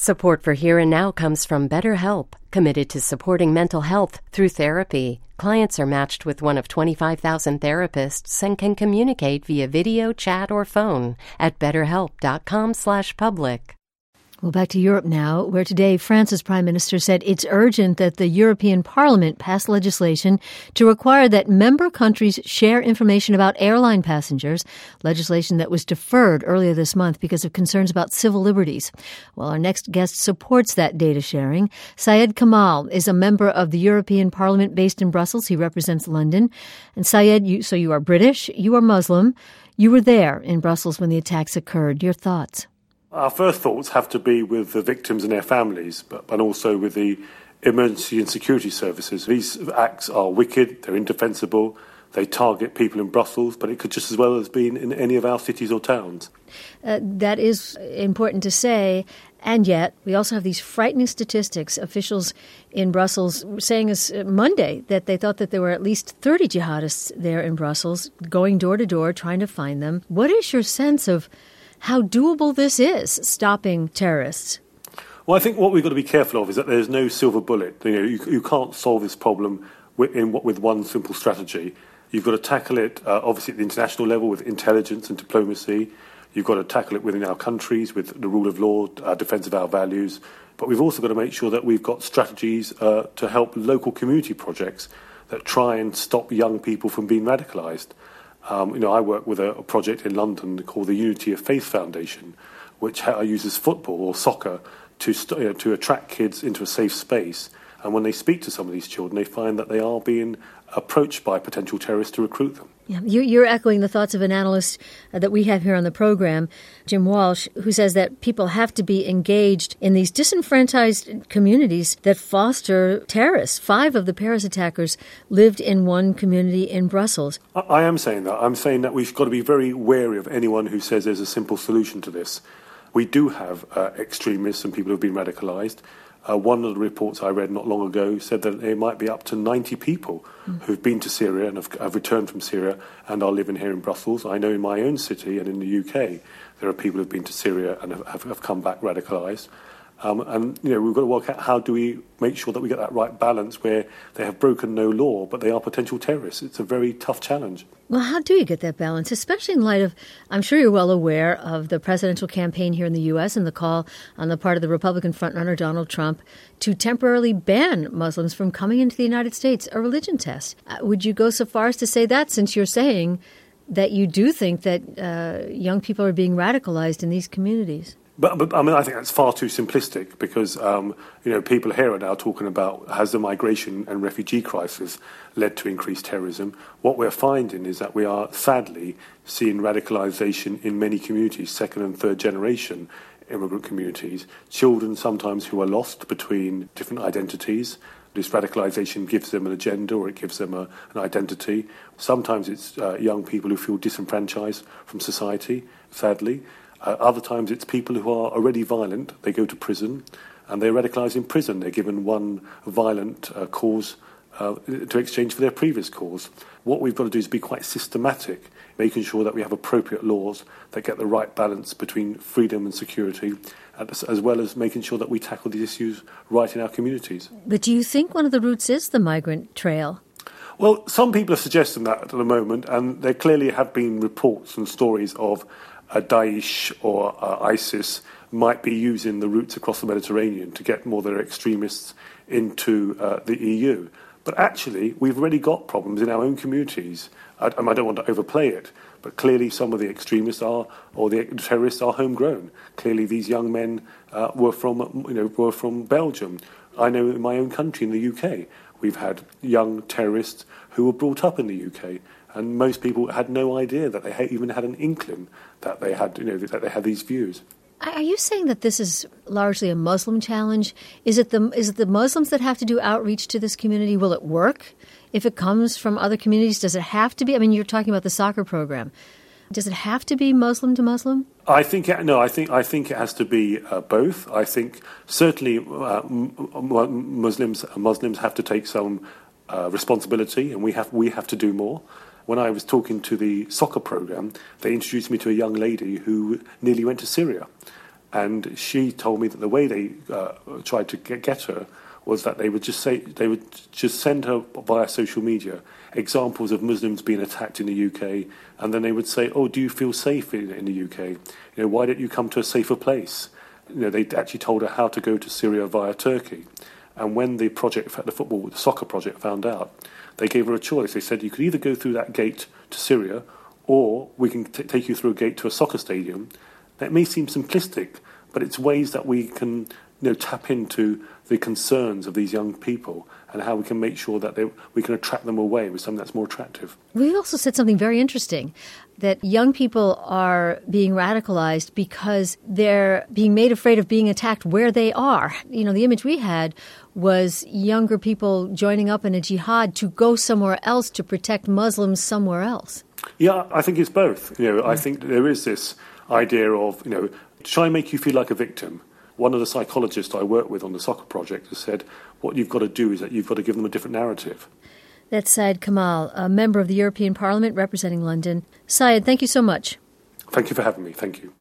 Support for Here and Now comes from BetterHelp, committed to supporting mental health through therapy. Clients are matched with one of 25,000 therapists and can communicate via video, chat, or phone at betterhelp.com/public. Well, back to Europe now, where today France's prime minister said it's urgent that the European Parliament pass legislation to require that member countries share information about airline passengers, legislation that was deferred earlier this month because of concerns about civil liberties. Well, our next guest supports that data sharing. Syed Kamal is a member of the European Parliament based in Brussels. He represents London. And Syed, you are British, you are Muslim. You were there in Brussels when the attacks occurred. Your thoughts? Our first thoughts have to be with the victims and their families, but also with the emergency and security services. These acts are wicked, they're indefensible, they target people in Brussels, but it could just as well have been in any of our cities or towns. That is important to say, and yet we also have these frightening statistics. Officials in Brussels saying Monday that they thought that there were at least 30 jihadists there in Brussels, going door to door, trying to find them. What is your sense of how doable this is, stopping terrorists? Well, I think what we've got to be careful of is that there's no silver bullet. You can't solve this problem with one simple strategy. You've got to tackle it, obviously, at the international level with intelligence and diplomacy. You've got to tackle it within our countries with the rule of law, defence of our values. But we've also got to make sure that we've got strategies to help local community projects that try and stop young people from being radicalised. I work with a project in London called the Unity of Faith Foundation, which uses football or soccer to attract kids into a safe space. And when they speak to some of these children, they find that they are being approached by potential terrorists to recruit them. Yeah, you're echoing the thoughts of an analyst that we have here on the program, Jim Walsh, who says that people have to be engaged in these disenfranchised communities that foster terrorists. 5 of the Paris attackers lived in one community in Brussels. I am saying that. I'm saying that we've got to be very wary of anyone who says there's a simple solution to this. We do have extremists and people who have been radicalised. One of the reports I read not long ago said that there might be up to 90 people who've been to Syria and have returned from Syria and are living here in Brussels. I know in my own city and in the UK there are people who've been to Syria and have come back radicalised. We've got to work out how do we make sure that we get that right balance where they have broken no law, but they are potential terrorists. It's a very tough challenge. Well, how do you get that balance, especially in light of, I'm sure you're well aware of the presidential campaign here in the U.S. and the call on the part of the Republican frontrunner Donald Trump to temporarily ban Muslims from coming into the United States, a religion test. Would you go so far as to say that, since you're saying that you do think that young people are being radicalized in these communities? But I think that's far too simplistic because, people here are now talking about has the migration and refugee crisis led to increased terrorism. What we're finding is that we are sadly seeing radicalisation in many communities, second and third generation immigrant communities, children sometimes who are lost between different identities. This radicalisation gives them an agenda or it gives them an identity. Sometimes it's young people who feel disenfranchised from society, sadly. Other times it's people who are already violent. They go to prison and they're radicalised in prison. They're given one violent cause to exchange for their previous cause. What we've got to do is be quite systematic, making sure that we have appropriate laws that get the right balance between freedom and security, as well as making sure that we tackle these issues right in our communities. But do you think one of the routes is the migrant trail? Well, some people are suggesting that at the moment, and there clearly have been reports and stories of Daesh or ISIS might be using the routes across the Mediterranean to get more of their extremists into the EU. But actually, we've already got problems in our own communities. I don't want to overplay it, but clearly some of the extremists or the terrorists are homegrown. Clearly, these young men were from Belgium. I know in my own country, in the UK, we've had young terrorists who were brought up in the UK. And most people had no idea that they even had an inkling that they had, that they had these views. Are you saying that this is largely a Muslim challenge? Is it the Muslims that have to do outreach to this community? Will it work if it comes from other communities? Does it have to be? I mean, you're talking about the soccer program. Does it have to be Muslim to Muslim? I think it has to be both. I think certainly Muslims have to take some responsibility, and we have to do more. When I was talking to the soccer program, they introduced me to a young lady who nearly went to Syria. And she told me that the way they tried to get her was that they would just send her via social media examples of Muslims being attacked in the UK, and then they would say, "Oh, do you feel safe in the UK? Why don't you come to a safer place?" They actually told her how to go to Syria via Turkey. And when the soccer project found out, they gave her a choice. They said, you could either go through that gate to Syria, or we can take you through a gate to a soccer stadium. That may seem simplistic, but it's ways that we can tap into the concerns of these young people and how we can make sure that we can attract them away with something that's more attractive. We also said something very interesting, that young people are being radicalized because they're being made afraid of being attacked where they are. The image we had was younger people joining up in a jihad to go somewhere else to protect Muslims somewhere else. Yeah, I think it's both. I think there is this idea of, to try and make you feel like a victim. One of the psychologists I work with on the soccer project has said, what you've got to do is that you've got to give them a different narrative. That's Syed Kamal, a member of the European Parliament representing London. Syed, thank you so much. Thank you for having me. Thank you.